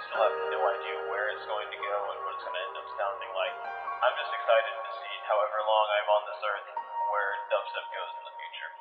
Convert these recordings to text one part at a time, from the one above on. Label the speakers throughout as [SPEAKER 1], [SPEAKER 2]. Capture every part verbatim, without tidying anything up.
[SPEAKER 1] still have no idea where it's going to go and what it's going to end up sounding like. I'm just excited to see, however long I'm on this earth, where dubstep goes in the future.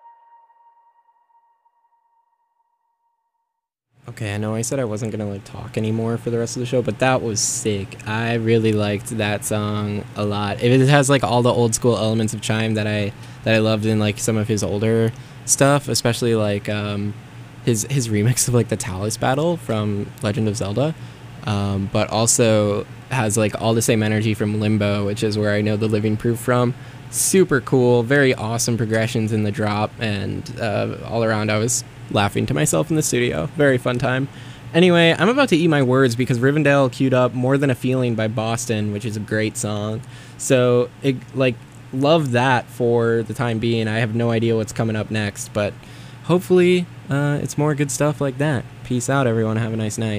[SPEAKER 2] Okay, I know I said I wasn't gonna like talk anymore for the rest of the show, but that was sick. I really liked that song a lot. It has like all the old school elements of Chime that I that I loved in like some of his older stuff, especially like um, his his remix of like the Talus battle from Legend of Zelda. Um, but also has like all the same energy from Limbo, which is where I know the Living Proof from. Super cool, very awesome progressions in the drop, and uh, all around I was laughing to myself in the studio. Very fun time. Anyway, I'm about to eat my words because Rivendell queued up More Than a Feeling by Boston, which is a great song. So, it, like, love that for the time being. I have no idea what's coming up next, but hopefully uh, it's more good stuff like that. Peace out, everyone. Have a nice night.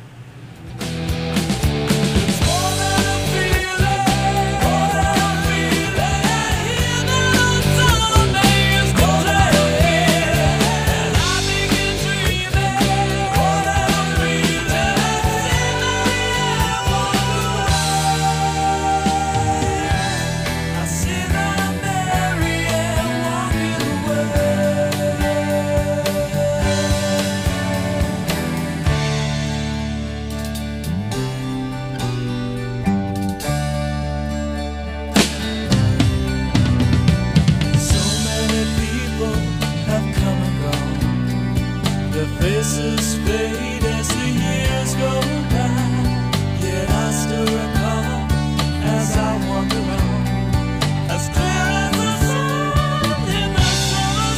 [SPEAKER 3] Faces fade as the years go by, yet I still recall as I wander on, as clear as the sun in the summer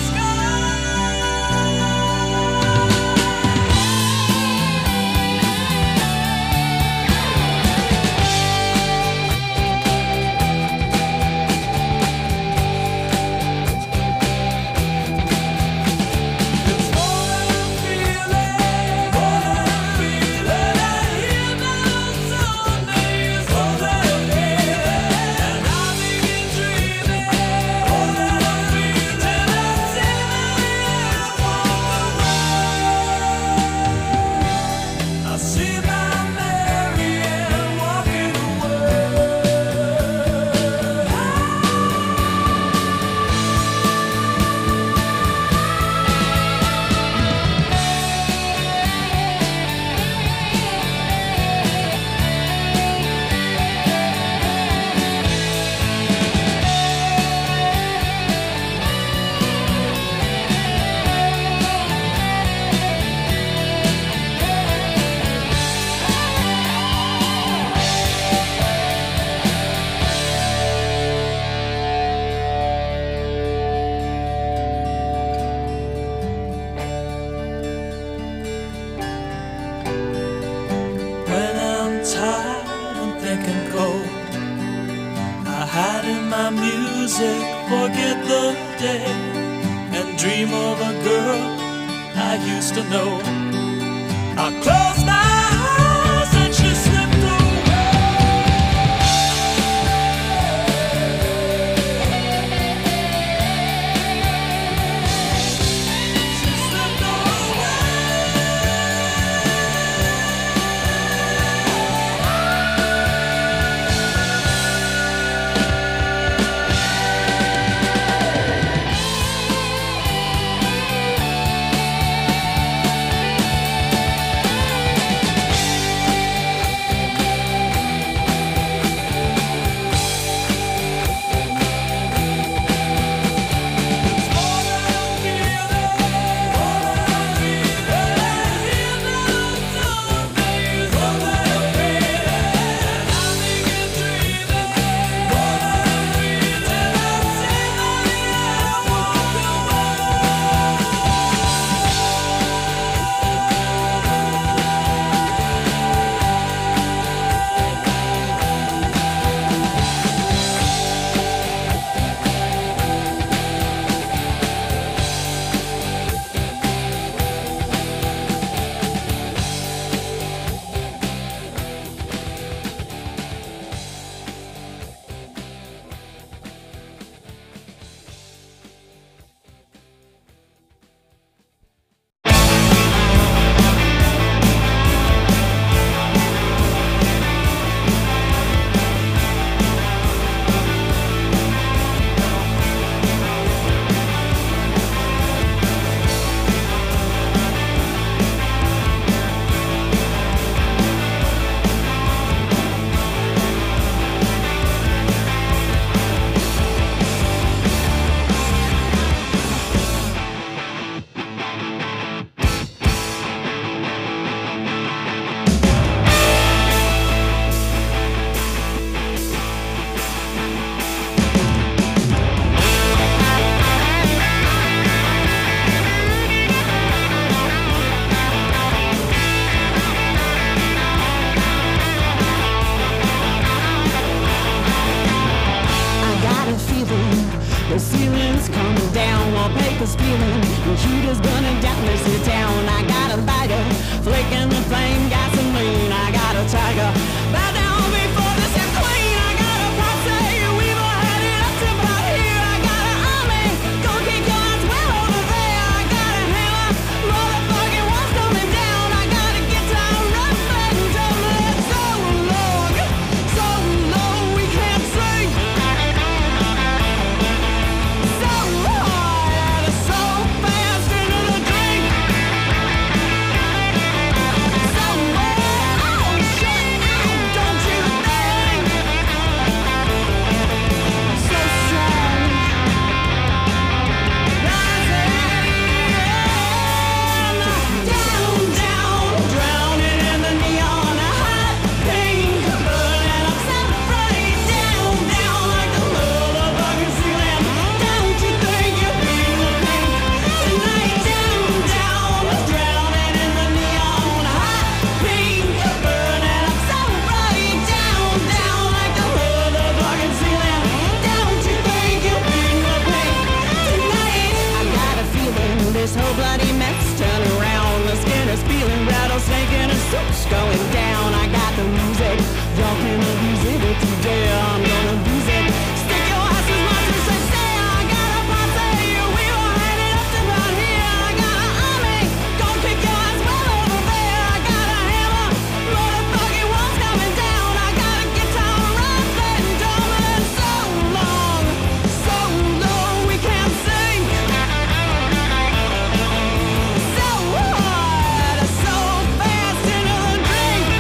[SPEAKER 3] music, forget the day, and dream of a girl I used to know. I close my eyes and she slipped away. She slipped away.
[SPEAKER 4] this feeling. When heat is burning down this here town, I got a lighter, flicking the flame, gasoline. I got a tiger, bow down before this is clean. I got a posse, we've all had it up to about here. I got an army, go kick your ass well over there. I got a hammer, motherfucking walls coming down. I got a guitar, rough and tumbling. So long, so long we can't sing. So hard, so fast into the drink. So oh shit, don't you think? So strong, rising down, down, drowning in the neon, hot pink, burning up so bright. Down, down like the motherfucking ceiling. Don't you think you're being a pink tonight? Down, down, drowning in the neon, hot pink, burning up so bright. Down, down like the motherfucking ceiling. Don't you think you're being a pink tonight? I got a feeling this whole bloody mess turning around. The skin is feeling rattlesnake and a soup's going down. I got the music, y'all can abuse it if you dare. I'm gonna abuse it. Stick your ass as much as I say. I got a posse, we were headed up to about here. I got an army, gon' kick your ass well over there. I got a hammer, motherfucking walls coming down. I got a guitar, rough and tumbling. So long, so long we can't sing. So hard, so fast into the drink.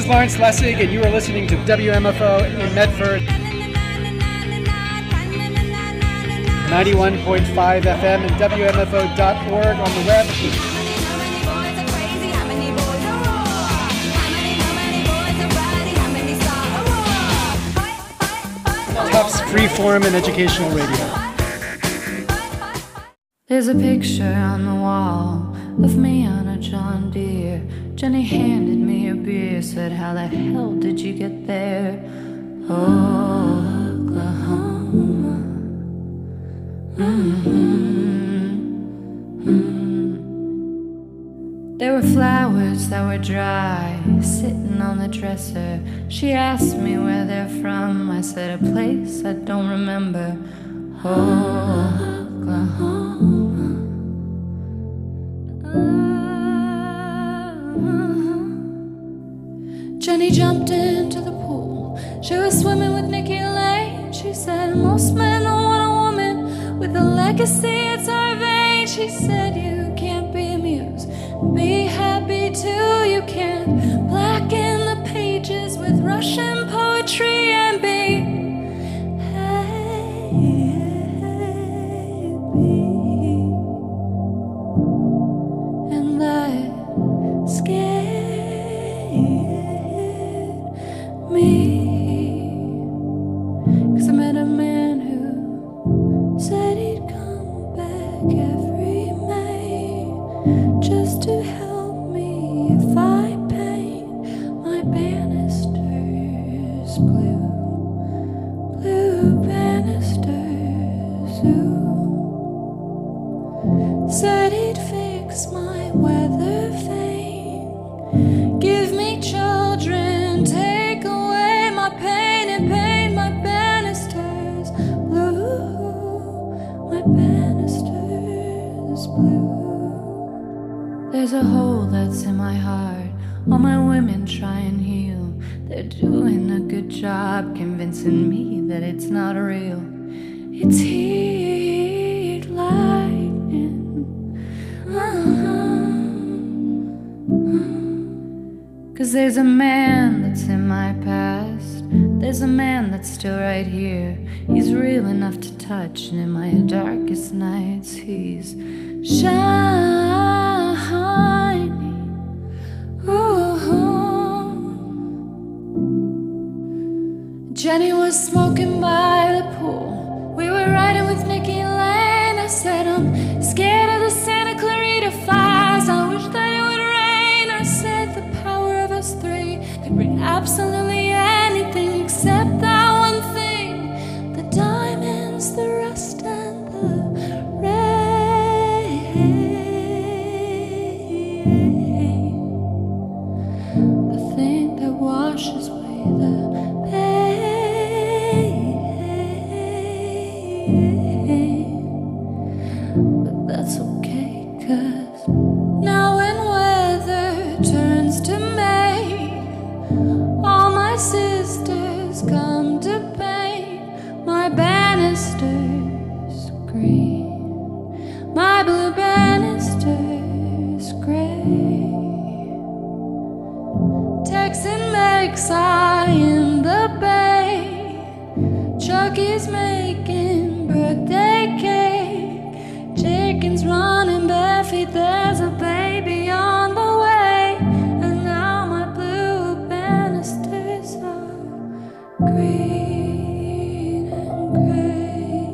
[SPEAKER 5] Lawrence Lessig, and you are listening to W M F O in Medford, ninety-one point five F M and W M F O dot org on the web. Tufts Freeform and Educational Radio.
[SPEAKER 6] There's a picture on the wall of me on a John Deere. Jenny handed me a beer, said, how the hell did you get there? Oklahoma. Mm-hmm. Mm-hmm. There were flowers that were dry, sitting on the dresser. She asked me where they're from. I said, a place I don't remember. Oklahoma. Jenny jumped into the pool. She was swimming with Nikki Lane. She said, most men don't want a woman with a legacy, it's her vein. She said, you can't be amused, be happy too. You can't blacken the pages with Russian poetry and be happy. And that scared me, 'cause I met a man who said he'd come back every May just to help me if I paint my banisters blue, blue banisters. Ooh. Said he'd fix my weather vane, give me children, take away my pain and paint my banisters blue, my banisters blue. There's a hole that's in my heart, all my women try and heal. They're doing a good job convincing me that it's not real. It's heat lightning. Uh-huh. 'Cause there's a man that's in my past, there's a man that's still right here. He's real enough to touch, and in my darkest nights he's shining. Ooh. Jenny was smoking by the pool. We were riding with Nikki Lane. I said, I'm scared of the Santa Clarita fires. I wish that it would rain. I said, the power of us three could bring absolutely anything except that one thing. The diamonds, the rust, and the rain. The thing that washes away the pain. But that's okay, 'cause now when weather turns to May, all my sisters come to paint my banisters green, my blue banisters gray. Texan makes eye in the bay. Chucky's making birthday cake. Chickens running bare feet. There's a baby on the way. And now my blue banisters are green and gray.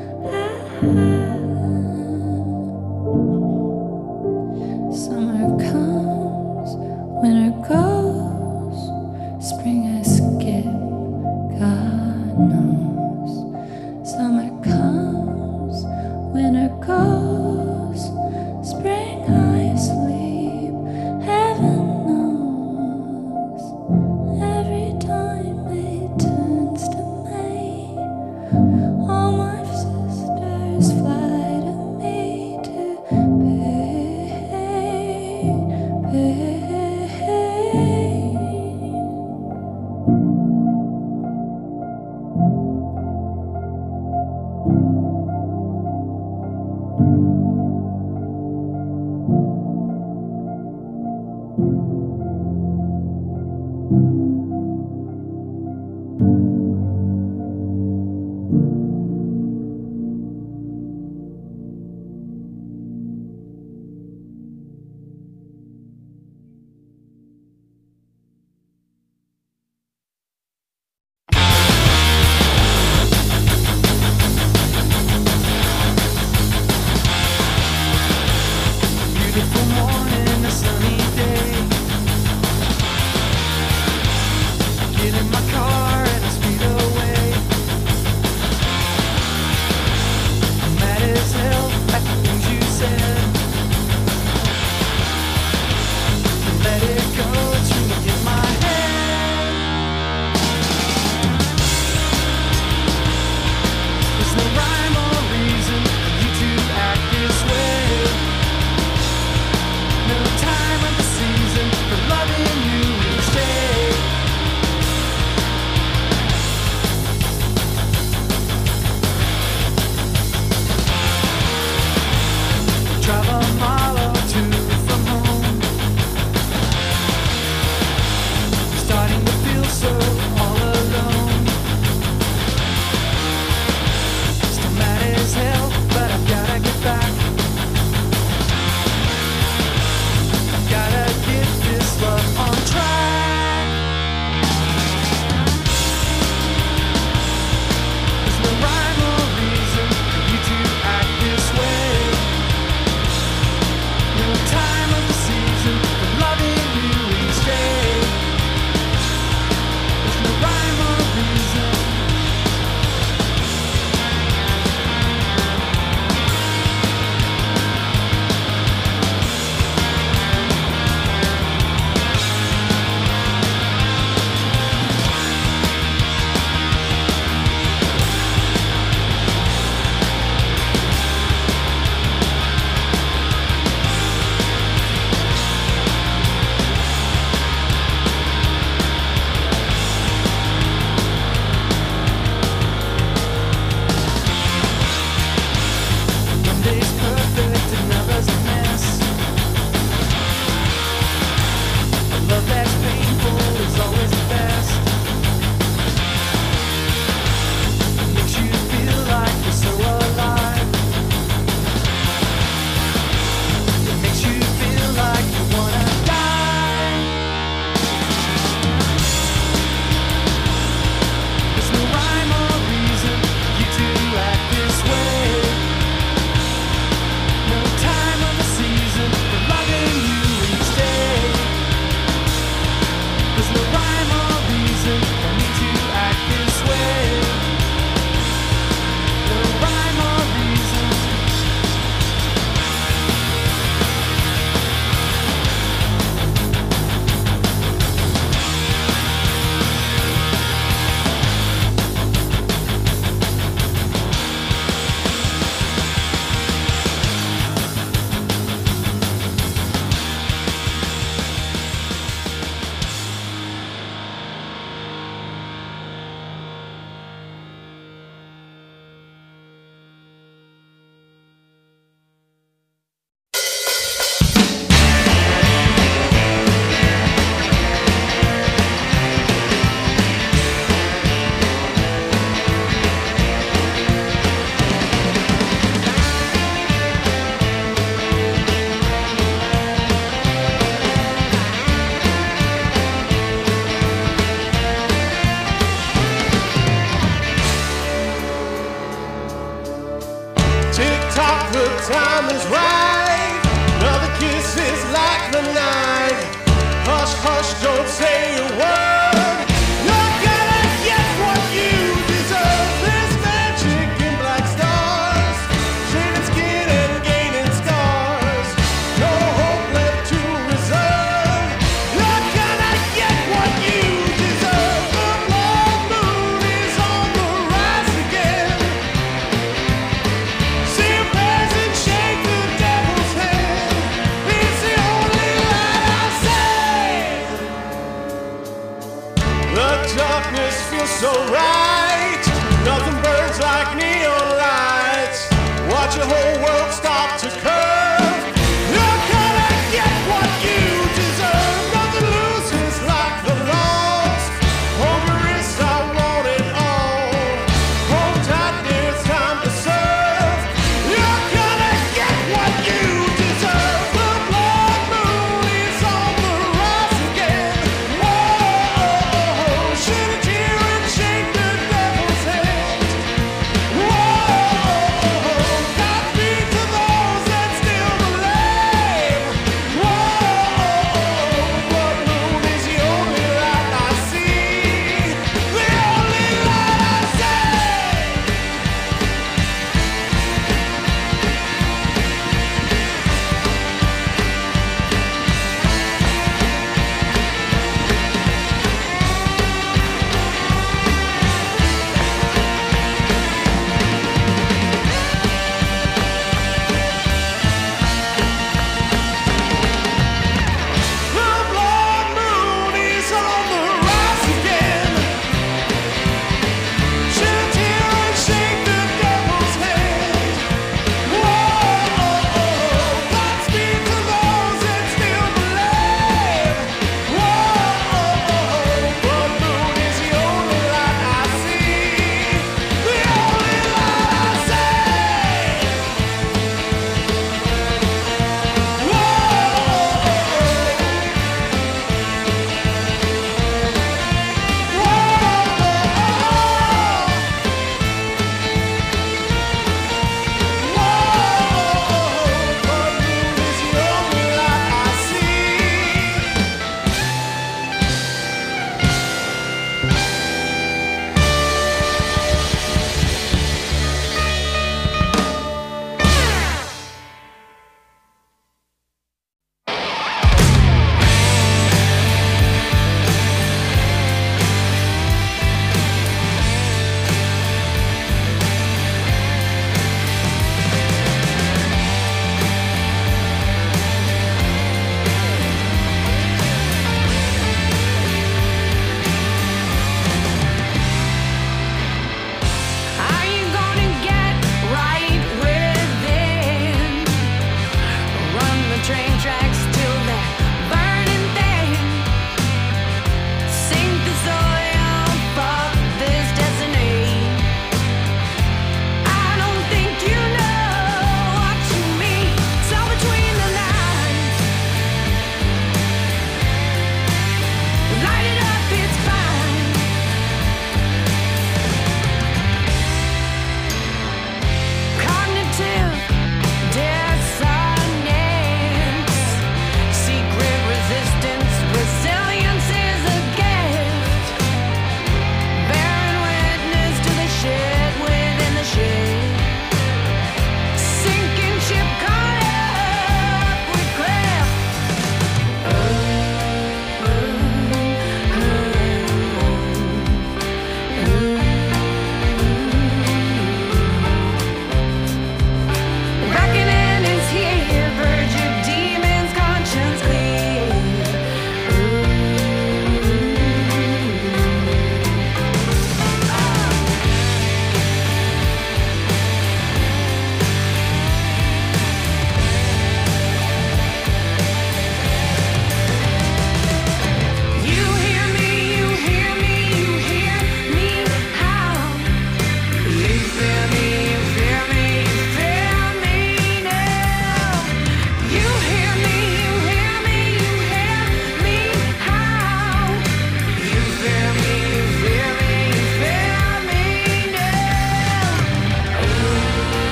[SPEAKER 6] Summer comes, winter goes, spring I skip, God knows. Summer comes, winter goes, spring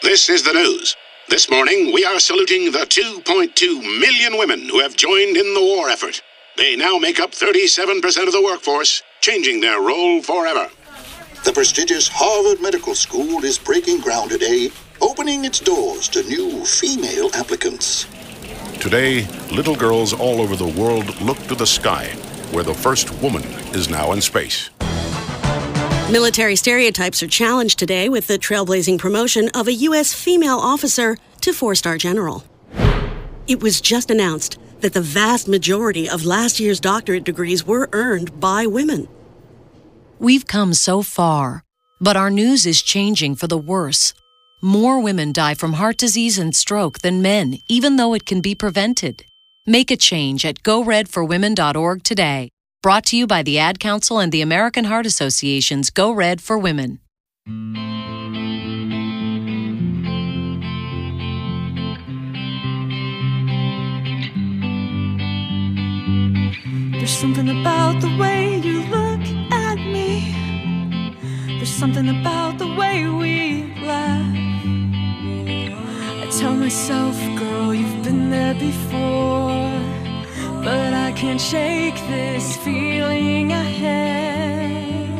[SPEAKER 7] This is the news. This morning, we are saluting the two point two million women who have joined in the war effort. They now make up thirty-seven percent of the workforce, changing their role forever.
[SPEAKER 8] The prestigious Harvard Medical School is breaking ground today, opening its doors to new female applicants.
[SPEAKER 9] Today, little girls all over the world look to the sky, where the first woman is now in space.
[SPEAKER 10] Military stereotypes are challenged today with the trailblazing promotion of a U S female officer to four-star general. It was just announced that the vast majority of last year's doctorate degrees were earned by women.
[SPEAKER 11] We've come so far, but our news is changing for the worse. More women die from heart disease and stroke than men, even though it can be prevented. Make a change at go red for women dot org today. Brought to you by the Ad Council and the American Heart Association's Go Red for Women.
[SPEAKER 6] There's something about the way you look at me. There's something about the way we laugh. I tell myself, girl, you've been there before, but I can't shake this feeling I have.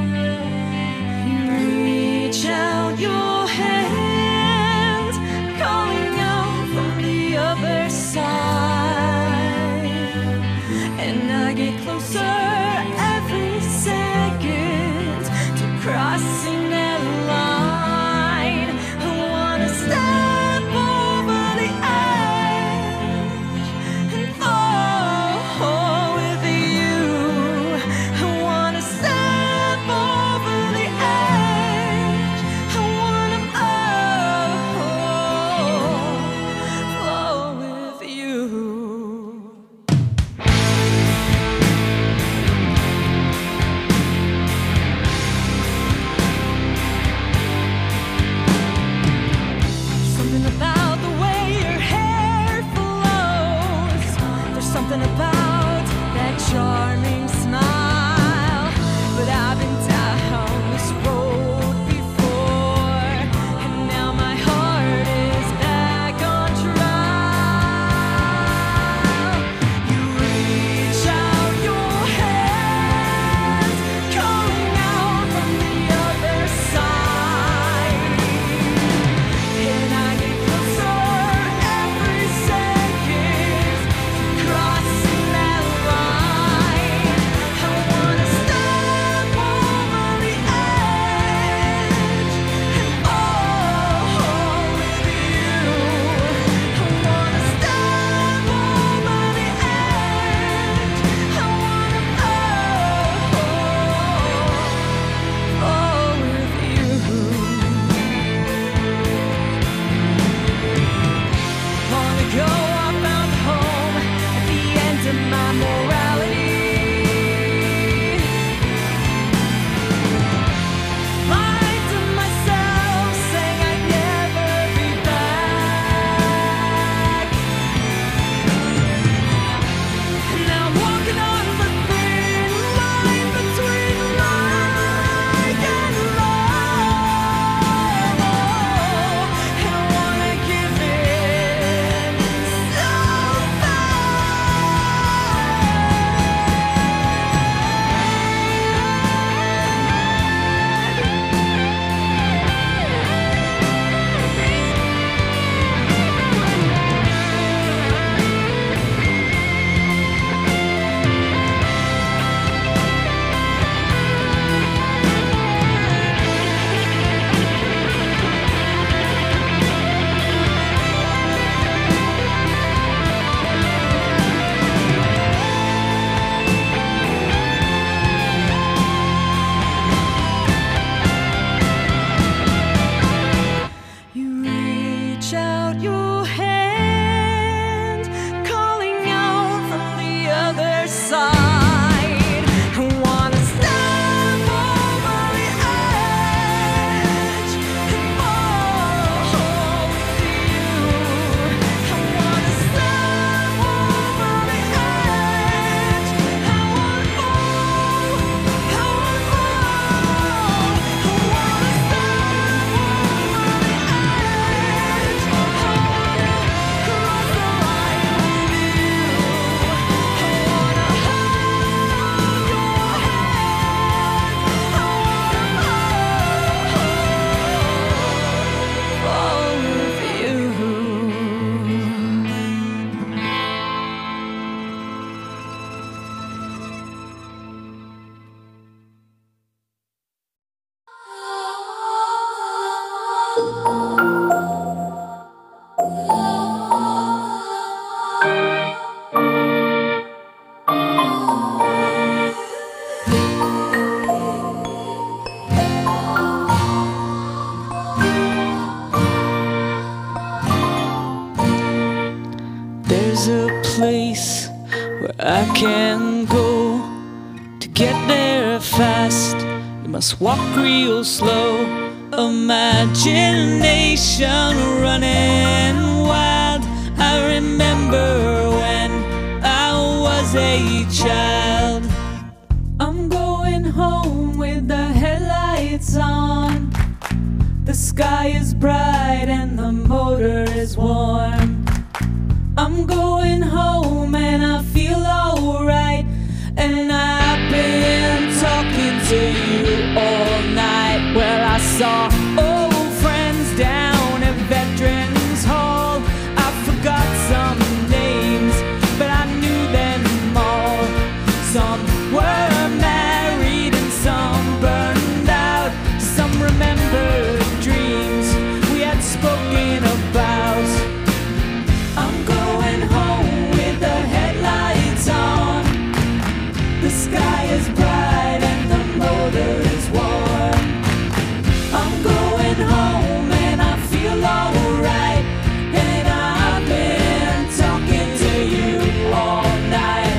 [SPEAKER 6] You reach out your hand, calling out from the other side, and I get closer every second to crossing that line. I wanna step over the edge and fall with you. I wanna step over the edge. I wanna oh, flow with you. Something about the way your hair flows. There's something about that charming smile. But I've been down this road before, and now my heart is back on trial. You reach out your hand, calling out from the other side, and I get closer every second to crossing that line. I
[SPEAKER 3] place where I can go to get there fast. You must walk real slow. Imagination running wild. I remember when I was a child. I'm going home with the headlights on. The sky is bright and the motor is warm. I'm going home and I feel alright. And I've been talking to you all night. Well, I saw old friends down at Veterans Hall. I forgot some names, but I knew them all. Some were married and some burned out. Some remembered dreams we had spoken about. I'm going home with the headlights on. The sky is bright and the motor is warm. I'm going home and I feel alright. And I've been talking to you all night.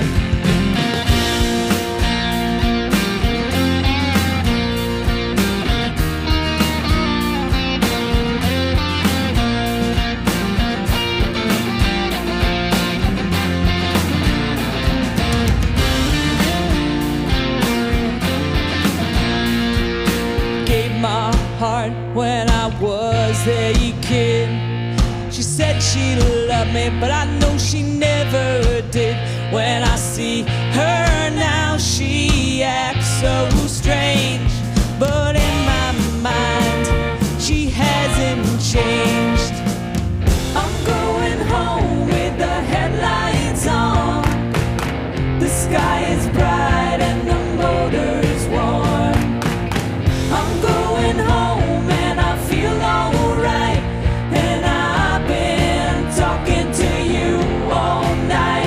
[SPEAKER 3] Gave my heart when I was a kid. She said she loved me, but I know she never did. When I see her now, she acts so strange. But in my mind, she hasn't changed. I'm going home with the headlights on. The sky is bright and the motor is warm. I'm going home and I feel alright. And I've been talking to you all night.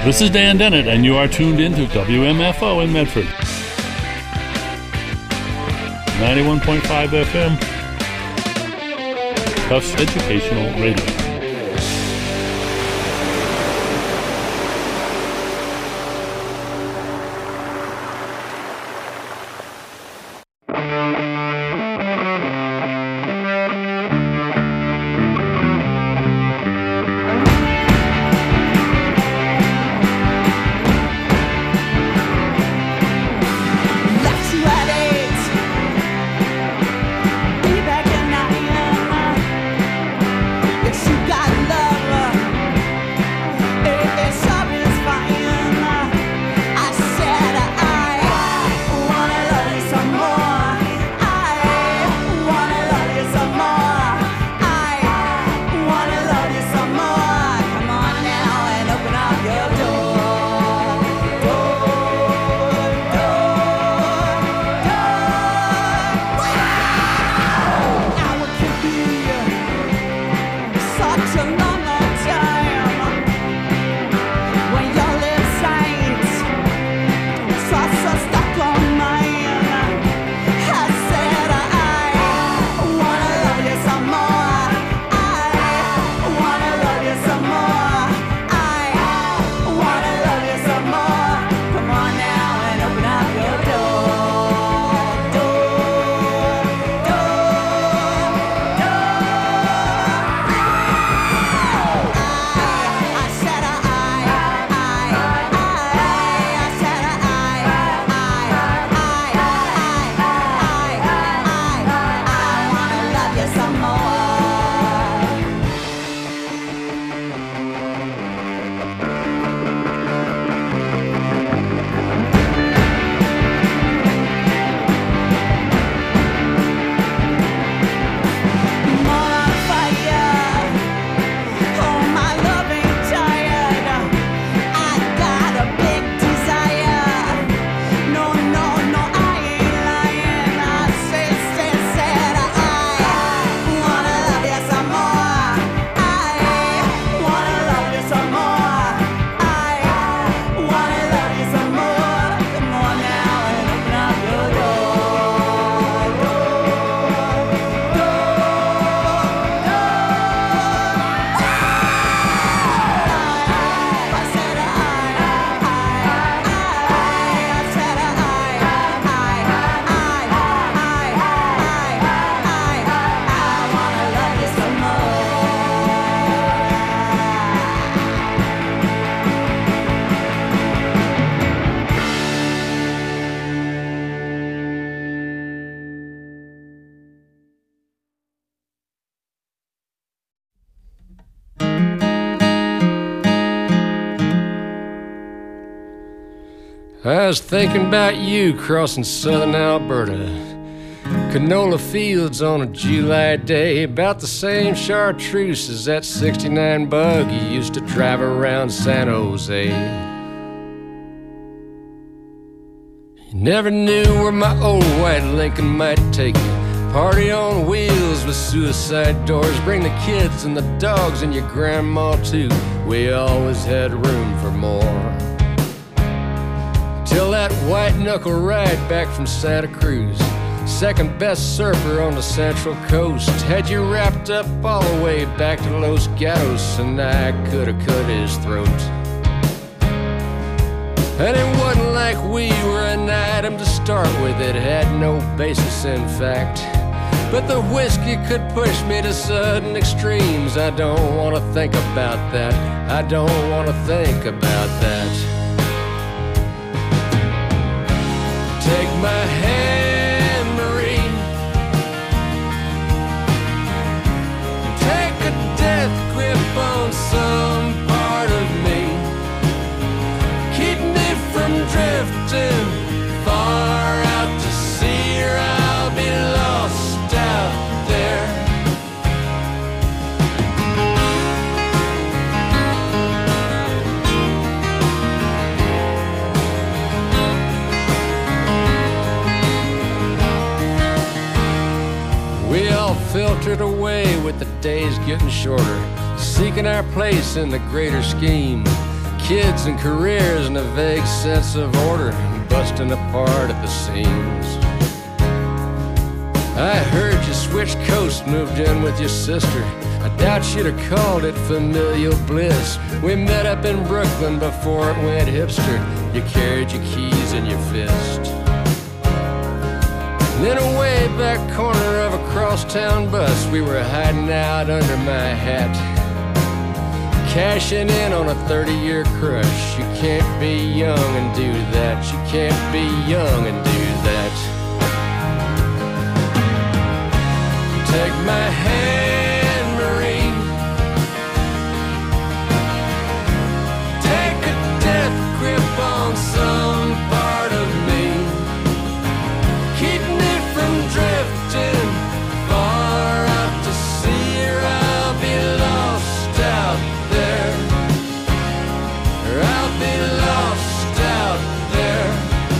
[SPEAKER 12] This is Dan Dennett, and you are tuned in to W M F O in Medford. ninety-one point five F M, Tufts Educational Radio.
[SPEAKER 13] I was thinking about you crossing southern Alberta, canola fields on a July day, about the same chartreuse as that sixty-nine bug you used to drive around San Jose. You never knew where my old white Lincoln might take you. Party on wheels with suicide doors, bring the kids and the dogs and your grandma too. We always had room for more. Till that white knuckle ride back from Santa Cruz, second best surfer on the Central Coast, had you wrapped up all the way back to Los Gatos, and I coulda cut his throat. And it wasn't like we were an item to start with, it had no basis in fact, but the whiskey could push me to sudden extremes. I don't wanna think about that, I don't wanna think about that. Take my hand, Marie, take a death grip on some part of me, keep me from drifting far out to sea, or I'll be lost out there. We all filtered away with the days getting shorter, seeking our place in the greater scheme, kids and careers and a vague sense of order, busting apart at the seams. I heard you switched coast, moved in with your sister. I doubt she'd have called it familial bliss. We met up in Brooklyn before it went hipster. You carried your keys in your fist. And in a way back corner of a crosstown bus, we were hiding out under my hat, cashing in on a thirty-year crush. You can't be young and do that. You can't be young and do that. Take my hand, Marie. Take a death grip on some part of me, keep me from drifting far out to sea, or I'll be lost out there. Or I'll be lost out there.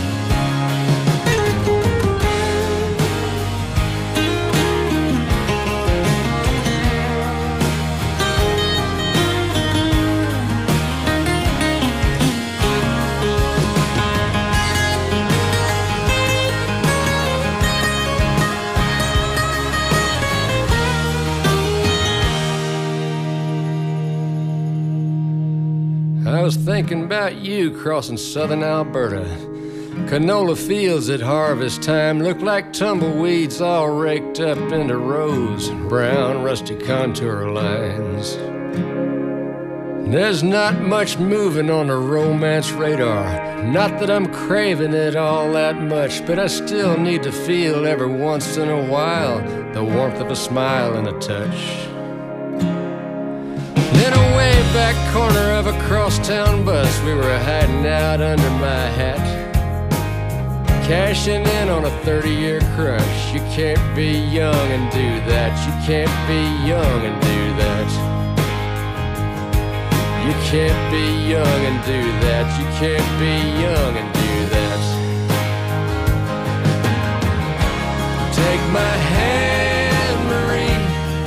[SPEAKER 13] I was thinking about you crossing southern Alberta. Canola fields at harvest time look like tumbleweeds all raked up into rows, brown rusty contour lines. There's not much moving on the romance radar. Not that I'm craving it all that much, but I still need to feel every once in a while the warmth of a smile and a touch. In a way back corner of a crosstown bus, we were hiding out under my hat, cashing in on a thirty-year crush. You can't be young and do that. You can't be young and do that. You can't be young and do that. You can't be young and do that. Take my hand, Marie.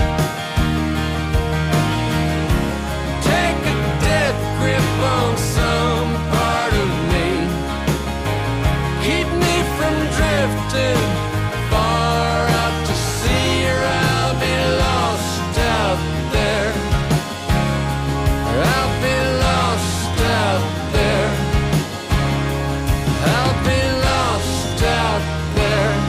[SPEAKER 13] Take a death grip on some part of me, keep me from drifting far out to sea, or I'll be lost out there. Or I'll be lost out there. I'll be lost out there.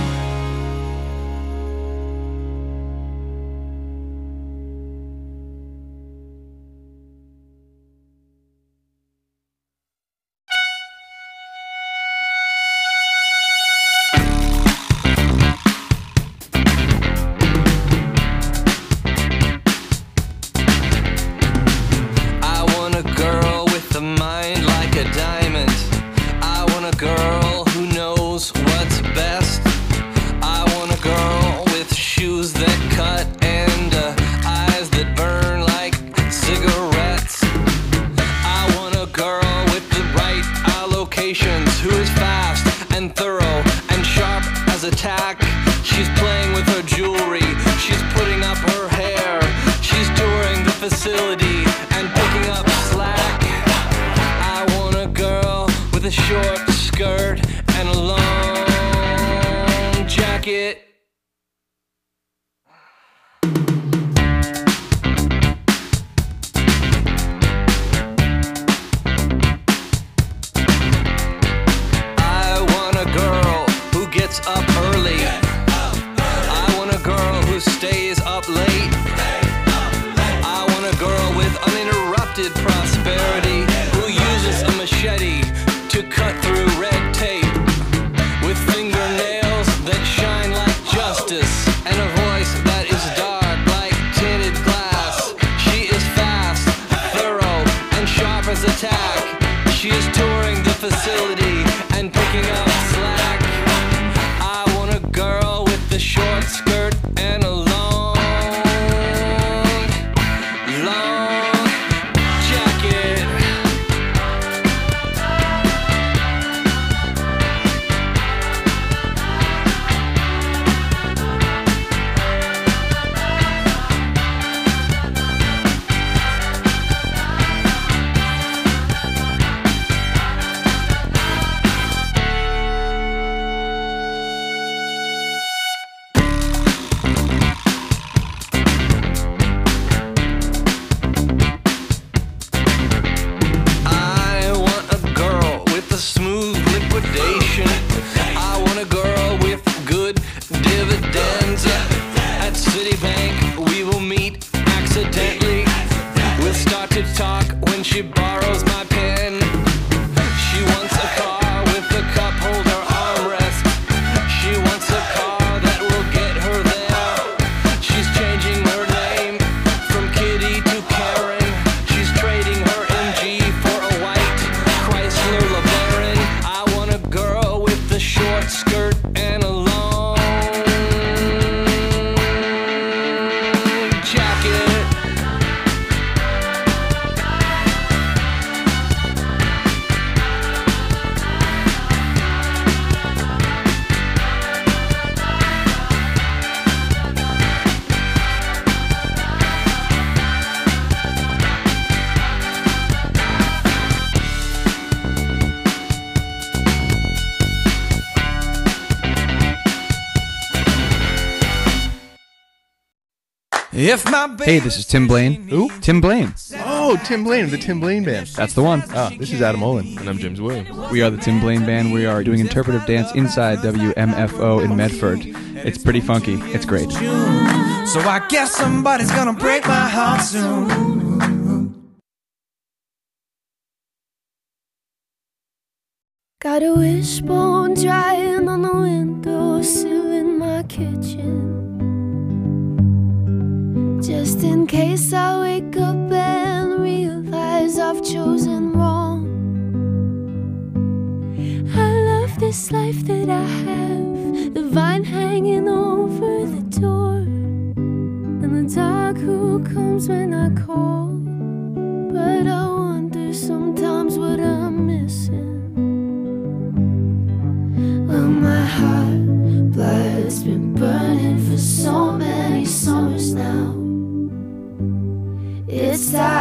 [SPEAKER 13] I want a girl with a mind like a diamond. I want a girl who knows what's best. I want a girl with shoes that cut and uh, eyes that burn like cigarettes. I want a girl with the right allocations, who is fast and thorough and sharp as a tack. She's playing with her jewelry, she's putting up her hair, she's touring the facility and picking up slack. I want a girl with a short skirt and a long jacket. I want a girl who gets up early. I want a girl who stays up late. I want a girl with uninterrupted prosperity, who uses a machete to cut through red tape, with fingernails that shine like liquidation. I want a girl with good dividends. At Citibank, we will meet accidentally. We'll start to talk when she borrows my pen. She wants a car with a cup holder armrest. She wants a car that will get her there. She's changing her name from Kitty to Karen. She's trading her M G for a white Chrysler LeBaron. I want a girl with a short skirt and a long jacket.
[SPEAKER 14] If my
[SPEAKER 15] Hey, this is Tim Blaine.
[SPEAKER 16] Who?
[SPEAKER 15] Tim Blaine.
[SPEAKER 16] Oh, Tim Blaine of the Tim Blaine Band.
[SPEAKER 15] That's the one.
[SPEAKER 16] Ah, this is Adam Olin. And I'm James Williams.
[SPEAKER 15] We are the Tim Blaine Band. We are doing interpretive dance inside W M F O in Medford. It's pretty funky. It's great.
[SPEAKER 14] So I guess somebody's gonna break my heart soon.
[SPEAKER 6] Got a wishbone drying on the windowsill in my kitchen. Just in case I wake up and realize I've chosen wrong. I love this life that I have, the vine hanging over the door, and the dog who comes when I call. But I wonder sometimes what I'm missing. Well, my heart blood's been burning for so many summers now. It's time